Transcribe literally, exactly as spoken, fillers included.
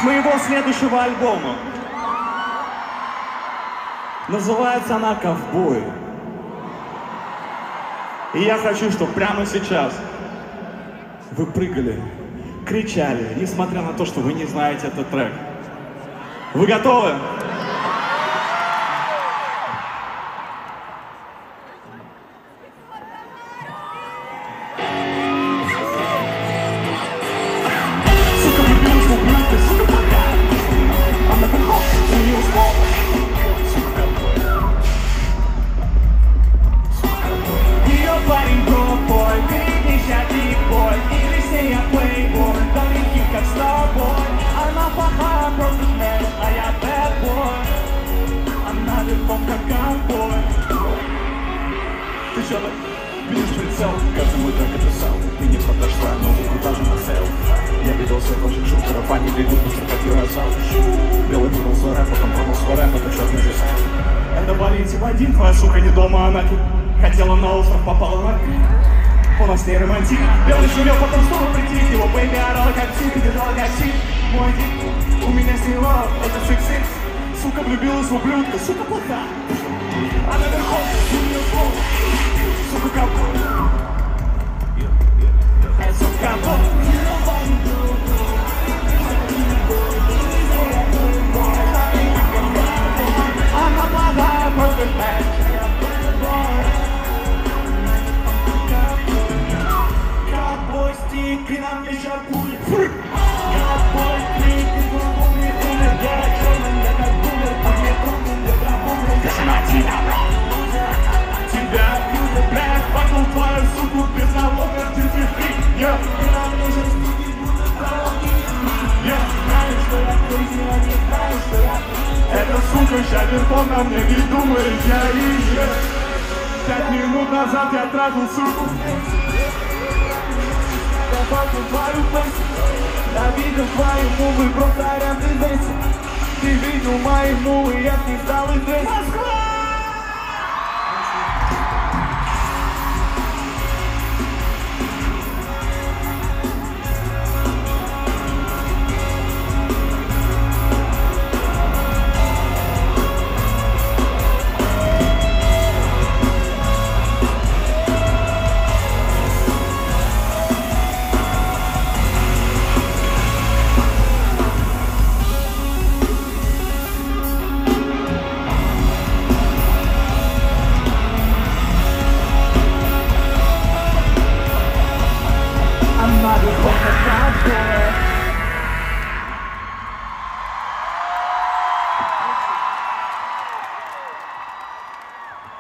с моего следующего альбома. Называется она «Ковбой». И я хочу, чтобы прямо сейчас вы прыгали, кричали, несмотря на то, что вы не знаете этот трек. Вы готовы? Ты что, видишь прицел? Каждый мой трек описал. Ты не подошла, но куда же насел? Я видел всех ваших шутеров, они бегут быстро, как юрозал. Белый пронул свой рэп, потом пронул свой рэп, это черный десант. Это Валентин один, твоя сука не дома, она тут хотела на остров, попала на у нас не романтик. Белый шумел, потом снова прийти, его бэйби орала как псих, держала как псих. Мой дик, у меня с ней лав, это секс-секс. Сука влюбилась в ублюдка, сука плоха. А наверху у нее пол, сука ковбой. Сука ковбой. Она плохая, просто так. Ковбой стик, и нам не шарпует. Ковбой стик, и глубоко не умер. Я черный, я как бумер, а мне трудно, я как бумер. Я сама тебя, тебя бьют, блядь, потом твою суку без налога, ты фри. Я, нам нужен стики, будто дороги. Я знаю, что я крызи, а не знаю, что я крызи. Эта сука ща вертом на мне не думает, я ищу. Пять минут назад я тратил суку. Я бачу твою фейсу, я видел твои мувы, просто рядом весь. Ты видел мои мувы, я не стал и весь.